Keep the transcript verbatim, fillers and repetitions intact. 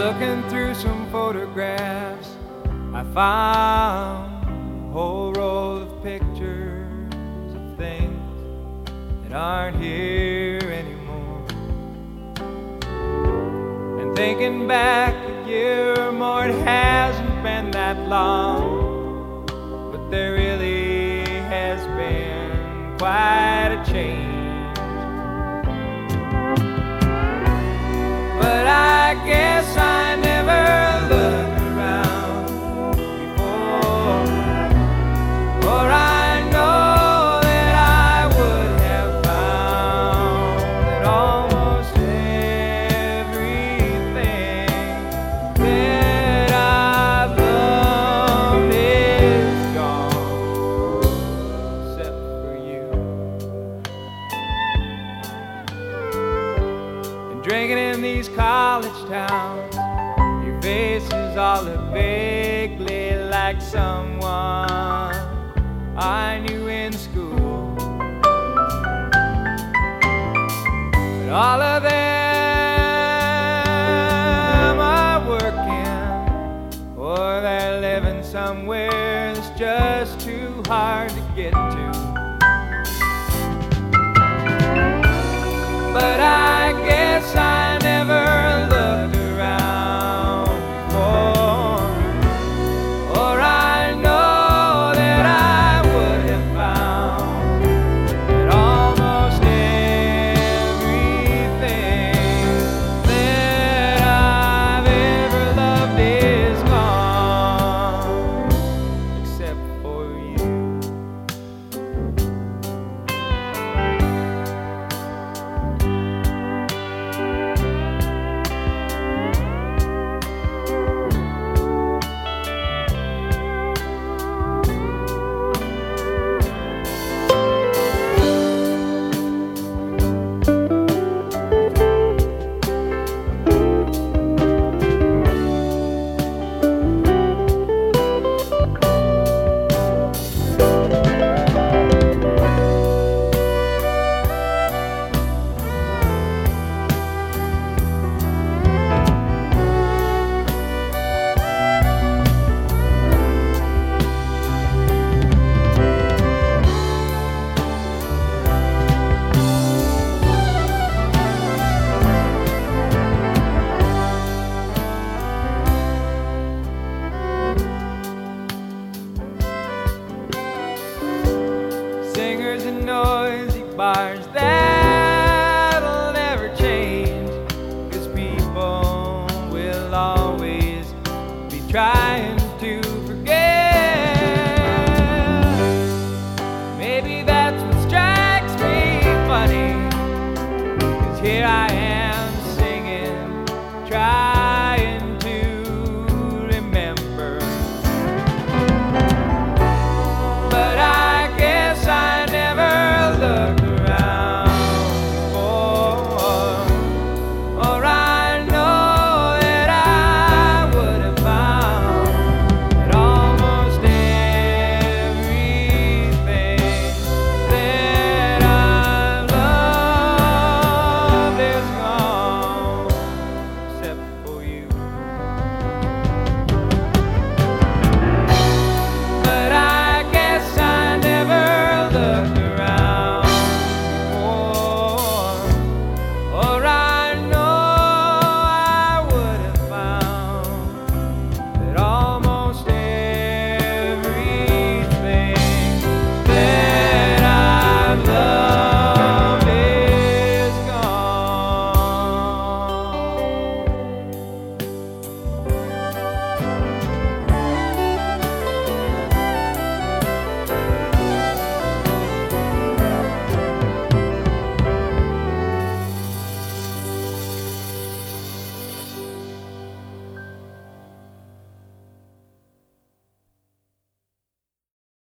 Looking through some photographs, I found a whole roll of pictures of things that aren't here anymore. And thinking back a year or more, it hasn't been that long, but there really has been quite a change. But I guess I never looked around before, or I know that I would have found that almost everything that I've loved is gone, except for you. And drinking in these college towns, your face is all look vaguely like someone I knew in school. But all of them are working, or they're living somewhere that's just too hard to get to. But I guess I never looked around before, or I know that I would have found that almost everything that I've ever loved is gone, except for you. Singers in noisy bars